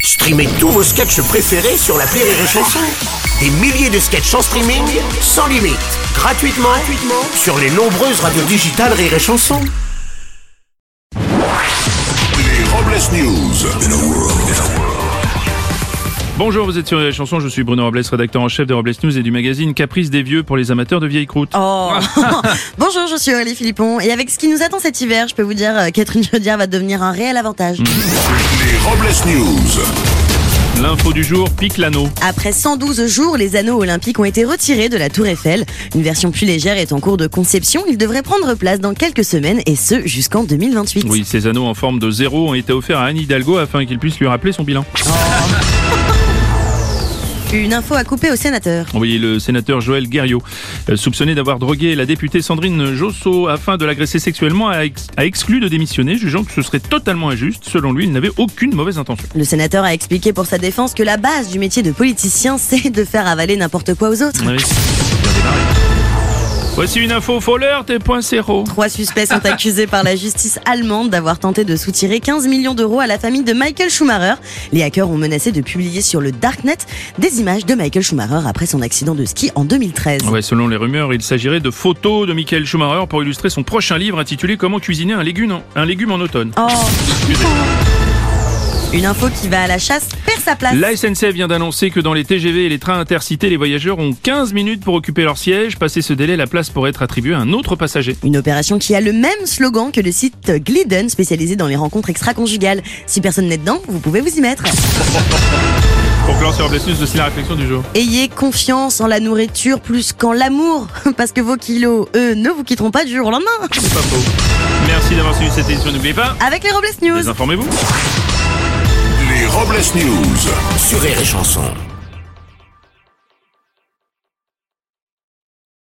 Streamez tous vos sketchs préférés sur l'appli Rire et Chanson. Des milliers de sketchs en streaming, sans limite, gratuitement sur les nombreuses radios digitales Rire et Chanson. Les Robles News. Bonjour, vous êtes sur les chansons, je suis Bruno Robles, rédacteur en chef des Robles News et du magazine Caprice des Vieux pour les amateurs de vieilles croûtes. Oh Bonjour, je suis Aurélie Philippon et avec ce qui nous attend cet hiver, je peux vous dire qu'Catherine Chaudière va devenir un réel avantage. Les Robles News. L'info du jour pique l'anneau. Après 112 jours, les anneaux olympiques ont été retirés de la Tour Eiffel. Une version plus légère est en cours de conception. Ils devraient prendre place dans quelques semaines et ce jusqu'en 2028. Oui, ces anneaux en forme de zéro ont été offerts à Anne Hidalgo afin qu'il puisse lui rappeler son bilan. Une info à couper aux sénateurs. Oui, le sénateur Joël Guerriau, soupçonné d'avoir drogué la députée Sandrine Josso afin de l'agresser sexuellement, a exclu de démissionner, jugeant que ce serait totalement injuste. Selon lui, il n'avait aucune mauvaise intention. Le sénateur a expliqué pour sa défense que la base du métier de politicien, c'est de faire avaler n'importe quoi aux autres. Oui, bien démarré. Voici une info foleur, tes points zéro. 3 suspects sont accusés par la justice allemande d'avoir tenté de soutirer 15 millions d'euros à la famille de Michael Schumacher. Les hackers ont menacé de publier sur le Darknet des images de Michael Schumacher après son accident de ski en 2013. Ouais, selon les rumeurs, il s'agirait de photos de Michael Schumacher pour illustrer son prochain livre intitulé Comment cuisiner un légume en automne. Oh. Excusez. Une info qui va à la chasse perd sa place. La SNCF vient d'annoncer que dans les TGV et les trains intercités, les voyageurs ont 15 minutes pour occuper leur siège. Passé ce délai, la place pourrait être attribuée à un autre passager. Une opération qui a le même slogan que le site Glidden, spécialisé dans les rencontres extra-conjugales. Si personne n'est dedans, vous pouvez vous y mettre. Pour clore sur Robles News, voici la réflexion du jour. Ayez confiance en la nourriture plus qu'en l'amour, parce que vos kilos, eux, ne vous quitteront pas du jour au lendemain. C'est pas faux. Merci d'avoir suivi cette édition. N'oubliez pas, Avec les Robles News. désinformez-vous. Les Robles News. Sur Rire et Chanson.